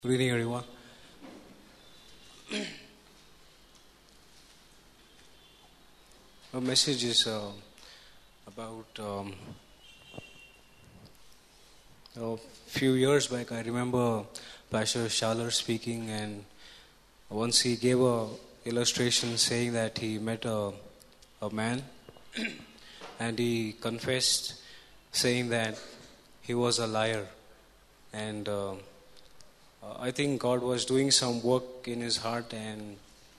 Good evening, everyone. My message is about a few years back. I remember Pastor Schaller speaking, and once he gave a illustration saying that he met a man, and he confessed, saying that he was a liar, and I think God was doing some work in his heart, and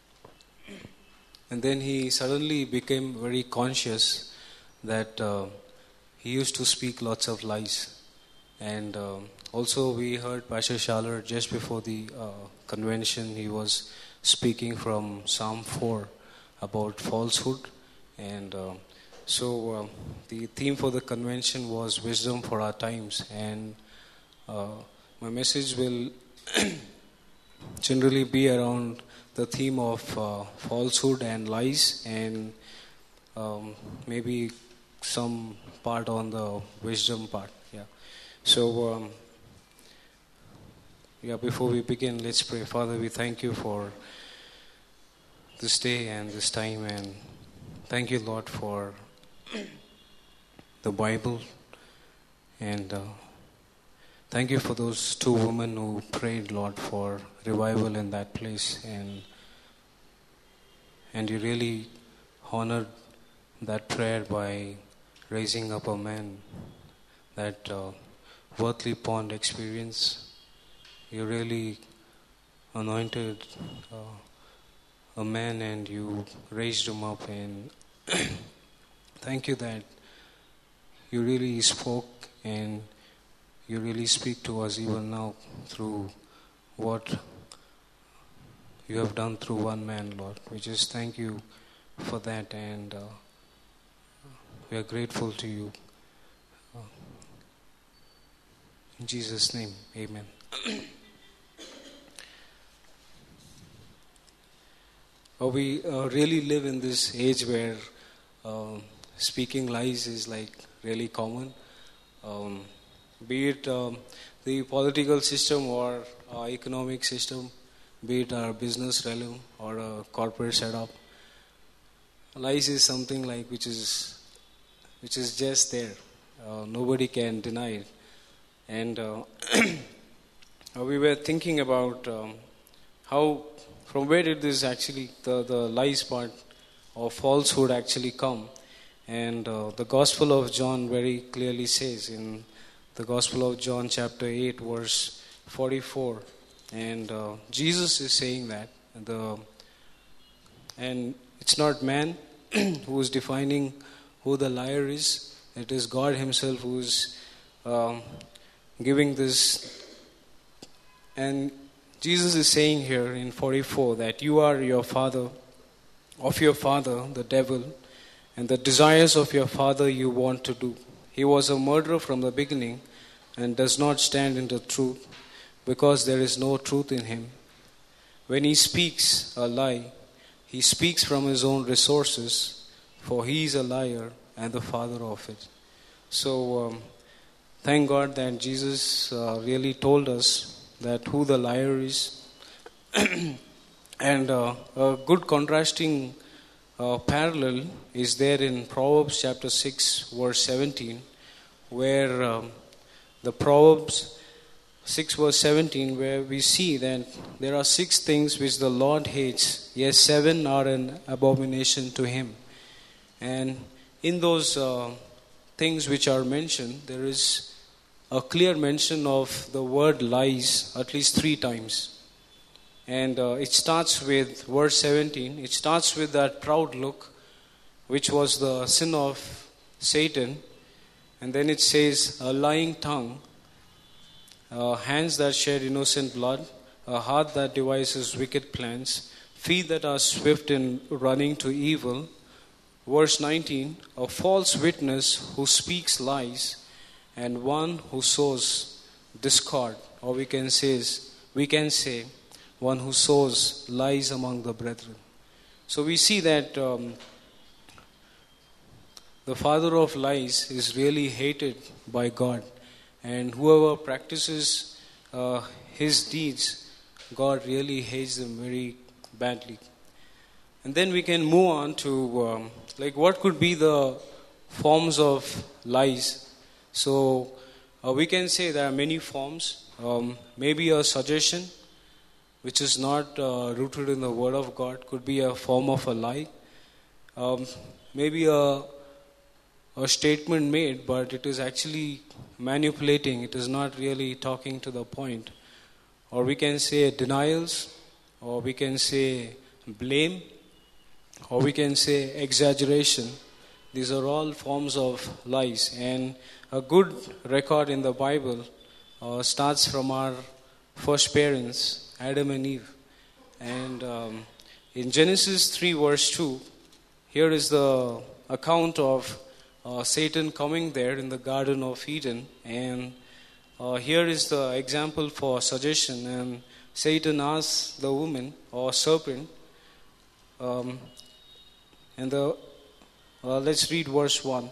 then he suddenly became very conscious that he used to speak lots of lies. And also we heard Pastor Schaller just before the convention, he was speaking from Psalm 4 about falsehood. And so the theme for the convention was wisdom for our times. And my message will generally be around the theme of falsehood and lies, and maybe some part on the wisdom part. So before we begin, let's pray. Father, we thank you for this day and this time, and thank you, Lord, for the Bible, and thank you for those two women who prayed, Lord, for revival in that place, and you really honored that prayer by raising up a man, that Worthley Pond experience. You really anointed a man and you raised him up, and thank you that you really spoke and you really speak to us even now through what you have done through one man, Lord. We just thank you for that, and we are grateful to you. In Jesus' name, amen. We really live in this age where speaking lies is like really common. Be it the political system or economic system, be it our business realm or a corporate setup. Lies is something like which is just there. Nobody can deny it. And we were thinking about how, from where did this actually, the lies part or falsehood actually come. And the Gospel of John very clearly says in the Gospel of John chapter 8 verse 44, and Jesus is saying that, and it's not man who is defining who the liar is, it is God himself who is giving this. And Jesus is saying here in 44 that you are of your father, the devil, and the desires of your father you want to do. He was a murderer from the beginning and does not stand in the truth, because there is no truth in him. When he speaks a lie, he speaks from his own resources, for he is a liar and the father of it. So thank God that Jesus really told us that who the liar is. And a good contrasting parallel is there in Proverbs chapter 6 verse 17, where the Proverbs 6 verse 17, where we see that there are 6 things which the Lord hates, yes, 7 are an abomination to him. And in those things which are mentioned, there is a clear mention of the word lies at least 3 times. And it starts with verse 17. It starts with that proud look, which was the sin of Satan. And then it says, a lying tongue, hands that shed innocent blood, a heart that devises wicked plans, feet that are swift in running to evil. Verse 19, a false witness who speaks lies, and one who sows discord, or we can say one who sows lies among the brethren. So we see that the father of lies is really hated by God, and whoever practices his deeds, God really hates them very badly. And then we can move on to what could be the forms of lies. So we can say there are many forms. Maybe a suggestion which is not rooted in the Word of God could be a form of a lie. Maybe a statement made, but it is actually manipulating. It is not really talking to the point. Or we can say denials, or we can say blame, or we can say exaggeration. These are all forms of lies. And a good record in the Bible starts from our first parents, Adam and Eve. And in Genesis 3 verse 2, here is the account of Satan coming there in the Garden of Eden. And here is the example for suggestion. And Satan asks the woman or serpent, let's read verse 1.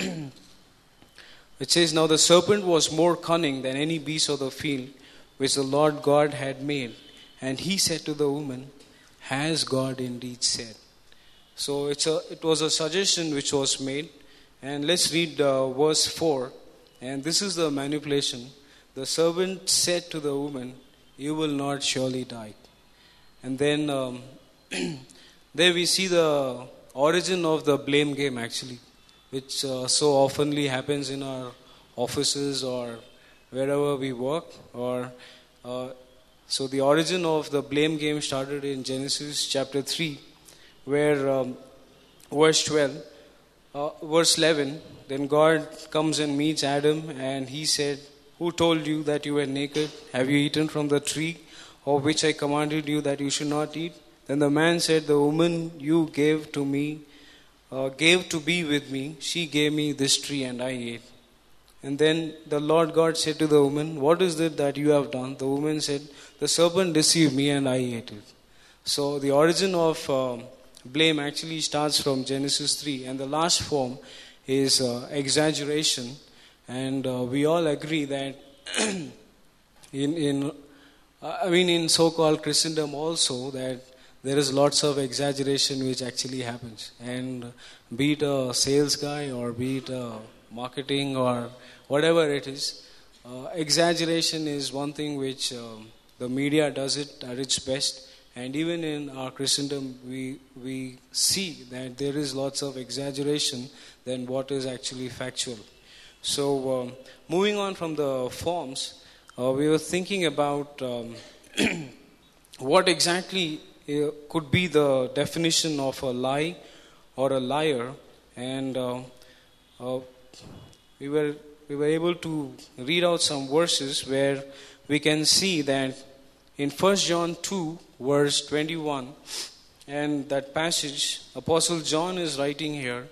It says, "Now the serpent was more cunning than any beast of the field which the Lord God had made. And he said to the woman, Has God indeed said?" So it was a suggestion which was made. And let's read verse 4. And this is the manipulation. "The serpent said to the woman, You will not surely die." And then there we see the origin of the blame game actually, which so oftenly happens in our offices or wherever we work. So the origin of the blame game started in Genesis chapter 3, where verse 11, then God comes and meets Adam, and he said, "Who told you that you were naked? Have you eaten from the tree of which I commanded you that you should not eat?" Then the man said, "The woman you gave to be with me, she gave me this tree and I ate." And then the Lord God said to the woman, "What is it that you have done?" The woman said, "The serpent deceived me and I ate it." So the origin of blame actually starts from Genesis 3. And the last form is exaggeration. And we all agree that in so-called Christendom also, that there is lots of exaggeration which actually happens. And be it a sales guy or be it marketing or whatever it is, exaggeration is one thing which the media does it at its best. And even in our Christendom, we see that there is lots of exaggeration than what is actually factual. So moving on from the forms, we were thinking about what exactly could be the definition of a lie or a liar. And we were able to read out some verses where we can see that in 1 John 2 verse 21, and that passage, Apostle John is writing here.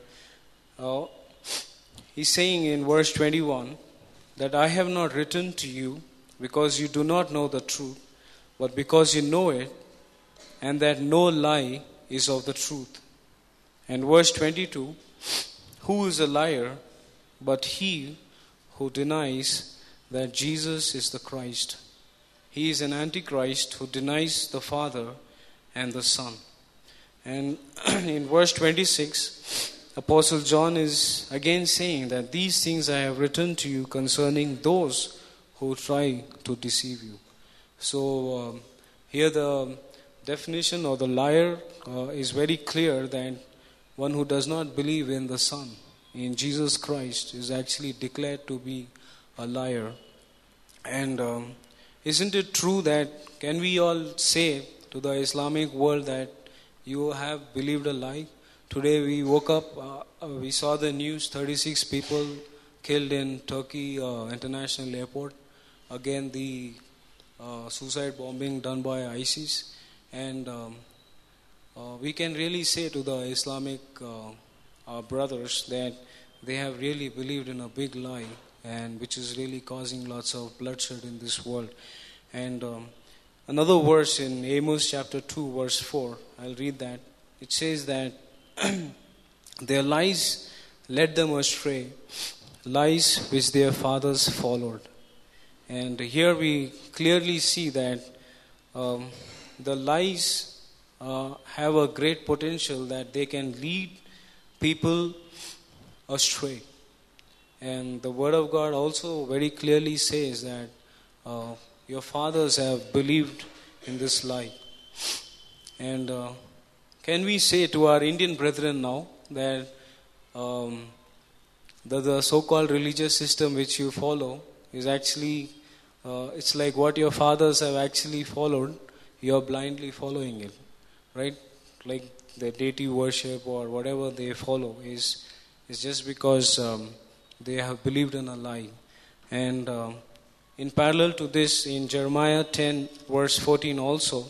He's saying in verse 21 that "I have not written to you because you do not know the truth, but because you know it, and that no lie is of the truth." And verse 22, "Who is a liar but he who denies that Jesus is the Christ? He is an antichrist who denies the Father and the Son." And in verse 26, Apostle John is again saying that "These things I have written to you concerning those who try to deceive you." So here the definition of the liar is very clear, that one who does not believe in the Son, in Jesus Christ, is actually declared to be a liar. And isn't it true that, can we all say to the Islamic world that you have believed a lie? Today we woke up, we saw the news, 36 people killed in Turkey International Airport. Again, the suicide bombing done by ISIS. And we can really say to the Islamic brothers that they have really believed in a big lie, and which is really causing lots of bloodshed in this world. And another verse in Amos chapter 2 verse 4, I'll read that. It says that their lies led them astray, lies which their fathers followed. And here we clearly see that the lies have a great potential that they can lead people astray. And the Word of God also very clearly says that your fathers have believed in this lie. And can we say to our Indian brethren now that the so-called religious system which you follow is actually, it's like what your fathers have actually followed, you are blindly following it, right? Like the deity worship or whatever they follow is just because they have believed in a lie. And in parallel to this, in Jeremiah 10 verse 14 also,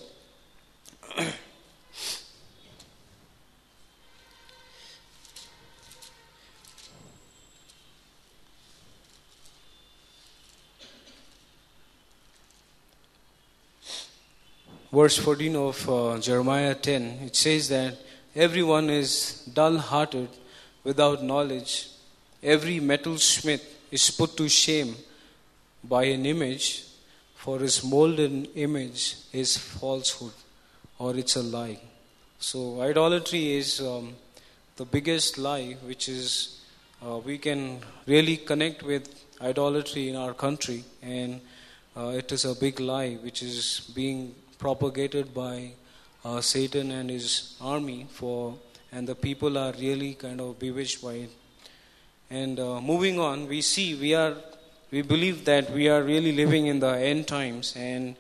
verse 14 of Jeremiah 10, it says that everyone is dull-hearted without knowledge. Every metalsmith is put to shame by an image, for his molten image is falsehood, or it's a lie. So idolatry is the biggest lie, which is we can really connect with idolatry in our country, and it is a big lie which is being propagated by Satan and his army, and the people are really kind of bewitched by it. And moving on, we believe that we are really living in the end times, and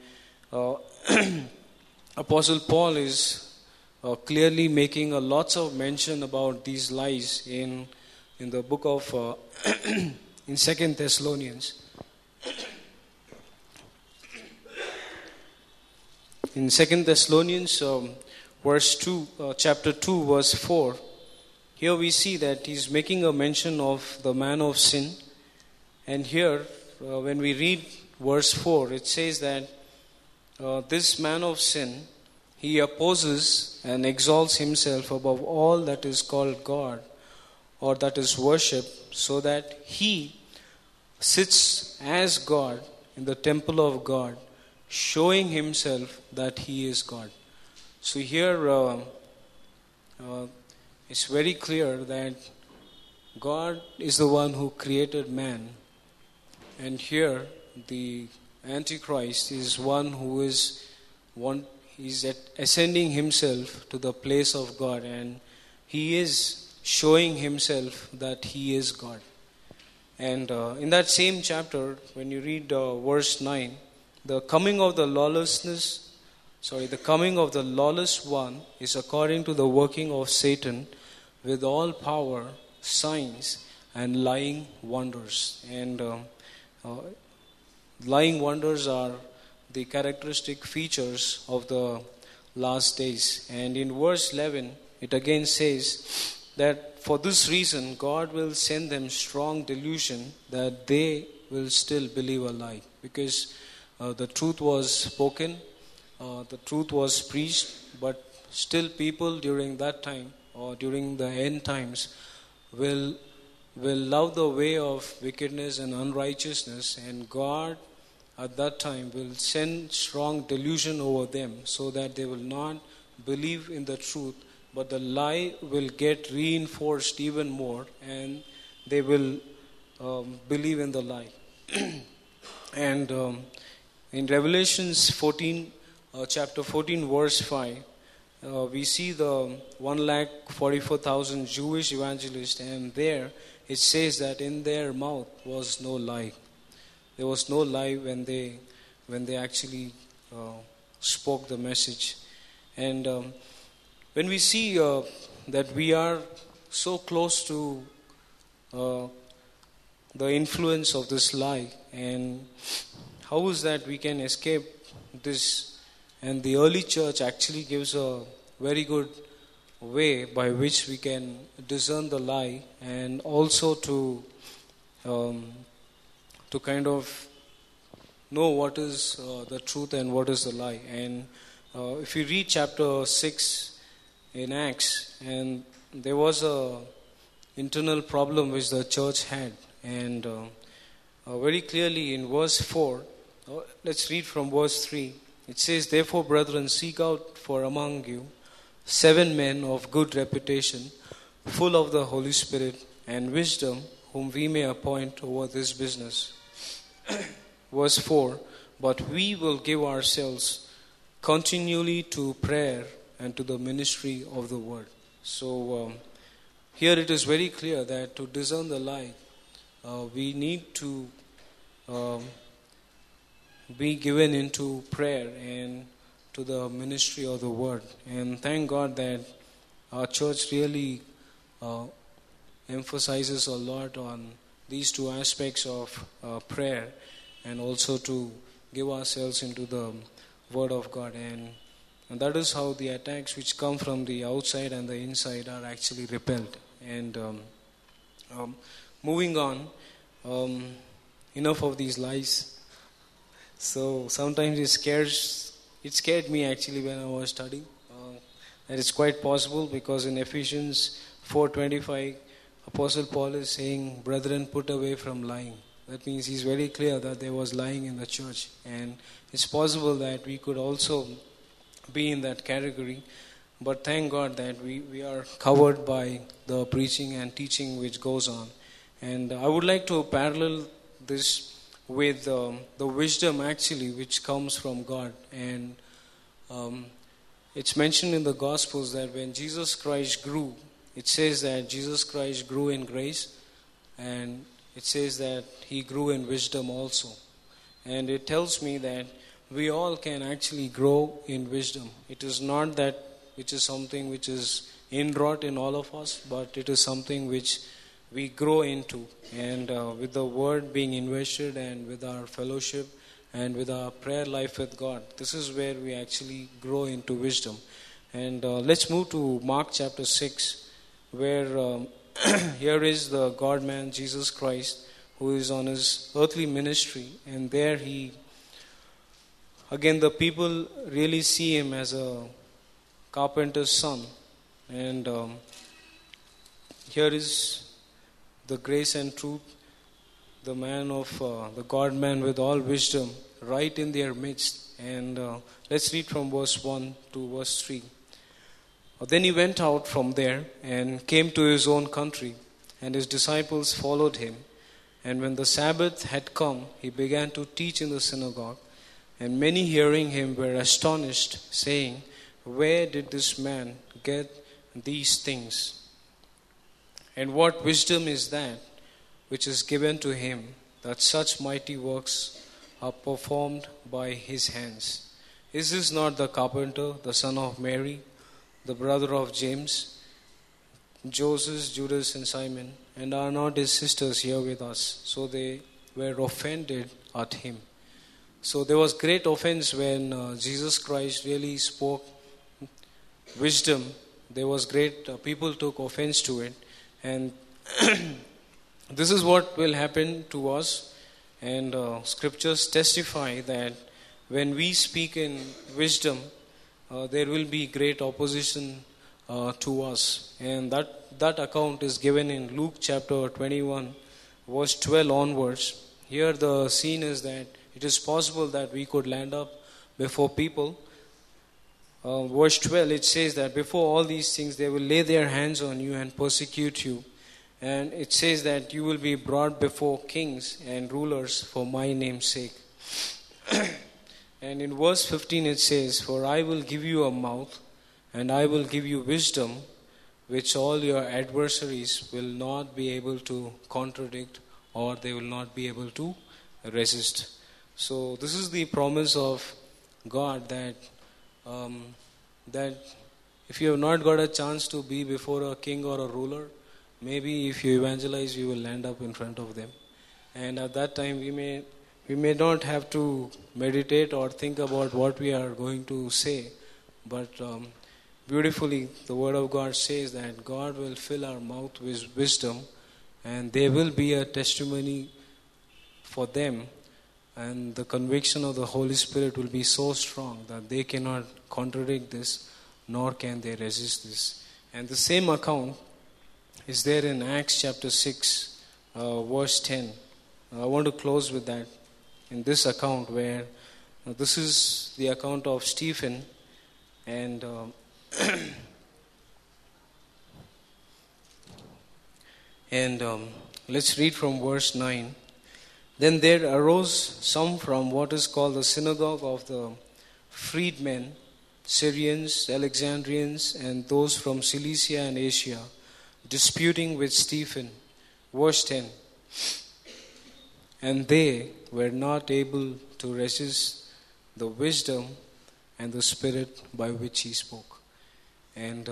Apostle Paul is clearly making lots of mention about these lies in the book of in 2 Thessalonians. In 2 Thessalonians chapter 2 verse 4, here we see that he's making a mention of the man of sin. And here, when we read verse 4, it says that this man of sin, he opposes and exalts himself above all that is called God or that is worshipped, so that he sits as God in the temple of God, showing himself that he is God. So here it's very clear that God is the one who created man, and here the Antichrist is one who is ascending himself to the place of God, and he is showing himself that he is God. And in that same chapter, when you read verse 9, the coming of the lawless one is according to the working of Satan with all power, signs, and lying wonders. And lying wonders are the characteristic features of the last days. And in verse 11, it again says that for this reason God will send them strong delusion that they will still believe a lie. Because the truth was spoken, the truth was preached, but still people during that time or during the end times will love the way of wickedness and unrighteousness, and God at that time will send strong delusion over them so that they will not believe in the truth, but the lie will get reinforced even more, and they will believe in the lie. And in Revelations 14, chapter 14, verse 5, we see the 144,000 Jewish evangelists, and there it says that in their mouth was no lie. There was no lie when they actually spoke the message. And when we see that we are so close to the influence of this lie, and how is that we can escape this? And the early church actually gives a very good way by which we can discern the lie, and also to kind of know what is the truth and what is the lie. And if you read chapter 6 in Acts, and there was a internal problem which the church had, and very clearly in verse 4. Let's read from verse 3. It says, "Therefore, brethren, seek out for among you 7 men of good reputation, full of the Holy Spirit and wisdom, whom we may appoint over this business." Verse 4, "But we will give ourselves continually to prayer and to the ministry of the word." So here it is very clear that to discern the light, we need to be given into prayer and to the ministry of the word. And thank God that our church really emphasizes a lot on these two aspects of prayer, and also to give ourselves into the word of God. And that is how the attacks which come from the outside and the inside are actually repelled. And moving on, enough of these lies. So sometimes it scared me actually when I was studying. That it's quite possible, because in Ephesians 4:25, Apostle Paul is saying, "Brethren, put away from lying." That means he's very clear that there was lying in the church. And it's possible that we could also be in that category. But thank God that we are covered by the preaching and teaching which goes on. And I would like to parallel this with the wisdom actually which comes from God. And it's mentioned in the Gospels that when Jesus Christ grew, it says that Jesus Christ grew in grace, and it says that he grew in wisdom also. And it tells me that we all can actually grow in wisdom. It is not that which is something which is inwrought in all of us, but it is something which we grow into. And with the word being invested, and with our fellowship, and with our prayer life with God, this is where we actually grow into wisdom. And let's move to Mark chapter 6, where here is the God-man Jesus Christ, who is on his earthly ministry. And there again the people really see him as a carpenter's son. And here is the grace and truth, the man of the God-man with all wisdom, right in their midst. And let's read from verse 1 to verse 3. "Then he went out from there and came to his own country, and his disciples followed him. And when the Sabbath had come, he began to teach in the synagogue. And many hearing him were astonished, saying, 'Where did this man get these things? And what wisdom is that which is given to him, that such mighty works are performed by his hands? Is this not the carpenter, the son of Mary, the brother of James, Joseph, Judas, and Simon? And are not his sisters here with us?' So they were offended at him." So there was great offense when Jesus Christ really spoke wisdom. There was people took offense to it. And this is what will happen to us. And scriptures testify that when we speak in wisdom, there will be great opposition to us. And that account is given in Luke chapter 21, verse 12 onwards. Here the scene is that it is possible that we could land up before people. Verse 12, it says that before all these things they will lay their hands on you and persecute you. And it says that you will be brought before kings and rulers for my name's sake. And in verse 15 it says, "For I will give you a mouth, and I will give you wisdom, which all your adversaries will not be able to contradict, or they will not be able to resist." So this is the promise of God, that if you have not got a chance to be before a king or a ruler, maybe if you evangelize, you will land up in front of them. And at that time, we may not have to meditate or think about what we are going to say. But beautifully, the Word of God says that God will fill our mouth with wisdom, and there will be a testimony for them. And the conviction of the Holy Spirit will be so strong that they cannot contradict this, nor can they resist this. And the same account is there in Acts chapter 6, verse 10. I want to close with that in this account where this is the account of Stephen, and let's read from verse 9. Then there arose some from what is called the synagogue of the freedmen, Syrians, Alexandrians, and those from Cilicia and Asia, disputing with Stephen. Verse 10. And they were not able to resist the wisdom and the spirit by which he spoke. And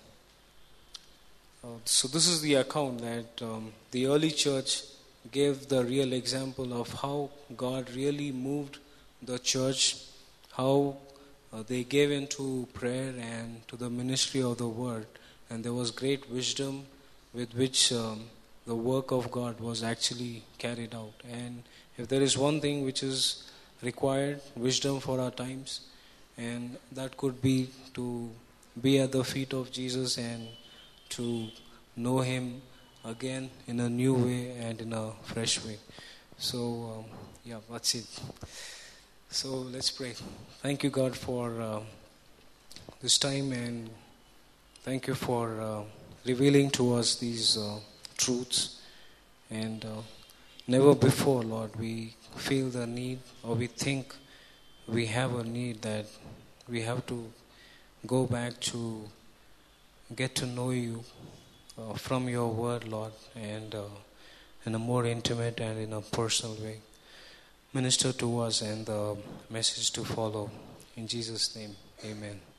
so this is the account that the early church gave the real example of how God really moved the church, how they gave into prayer and to the ministry of the word. And there was great wisdom with which the work of God was actually carried out. And if there is one thing which is required, wisdom for our times, and that could be to be at the feet of Jesus and to know him again in a new way and in a fresh way. So, that's it. So let's pray. Thank you, God, for this time, and thank you for revealing to us these truths. And never before, Lord, we feel the need, or we think we have a need that we have to go back to get to know you from your word, Lord, and in a more intimate and in a personal way. Minister to us and the message to follow. In Jesus' name, amen.